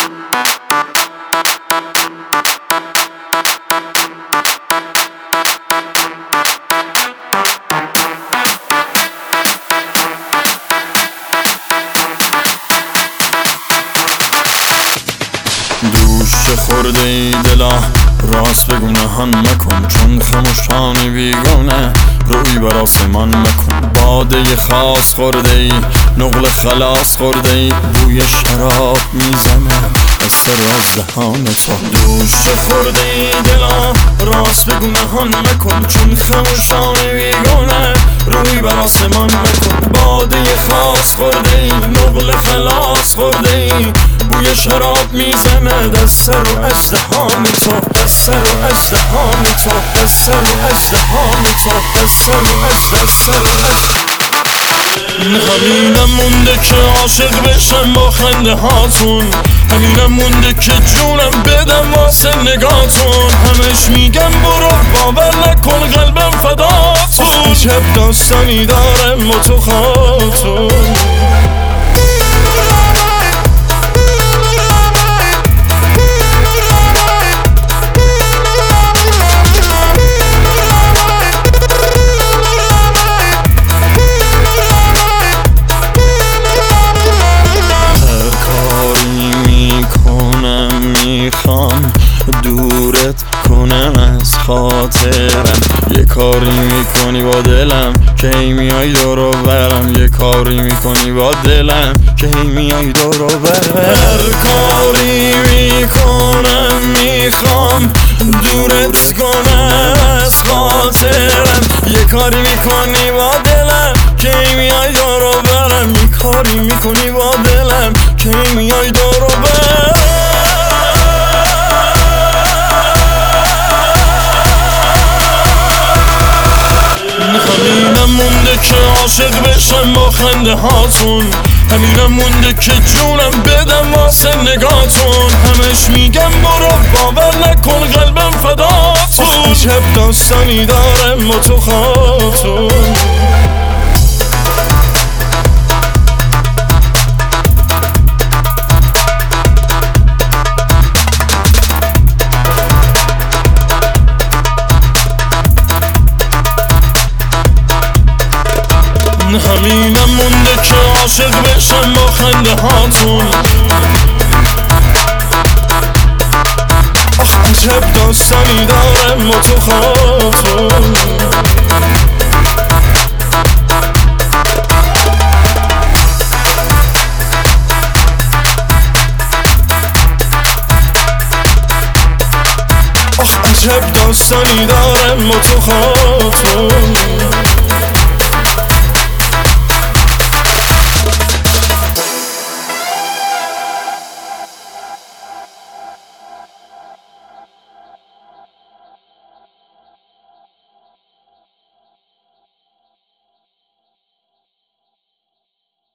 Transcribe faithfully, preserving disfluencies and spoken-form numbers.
دوش خورده ای دلا راست بگو نهان مکن، چون خموشانی بیگانه روی بر آسمان مکن. باده خاص خورده ای نقل خلاص خورده ای، بوی شراب میزنه از سر از دهان تو. دوش خورده ای دلا راست بگو نهان مکن، چون خموشانی بیگانه روی بر آسمان مکن. باده خاص خورده ای نقل خلاص خورده ای، بوی شراب میزنه دست سر و ازدهان تو، دست سر و ازدهان تو، دست سر و ازدهان تو، دست سر و ازدهان. همینم مونده که عاشق بشم با خنده هاتون، همینم مونده که جونم بدم واسه نگاتون. همش میگم برو باور نکن قلبم فداتون، عجب داستانی دارم با تو خاتون. میخوام دورت کنم از خاطرم، یه کاری میکنی با دلم که هی میای دورو برم، یه کاری میکنی با دلم که هی میای دورو برم. هر کاری میکنم میخوام دورت کنم از خاطرم، یه کاری میکنی با دلم که هی میای دورو برم، یه کاری میکنی با دلم که هی میای دورو برم. همینم مونده که عاشق بشم با خنده هاتون، همینم مونده که جونم بدم واسه نگاتون. همش میگم برو باور نکن قلبم فداتون، عجب داستانی دارم با تو خاتون. همینم مونده که عاشق بشم با خنده هاتون، آخ عجب داستانی دارم با تو خاتون. آخ عجب داستانی دارم با تو خاتون.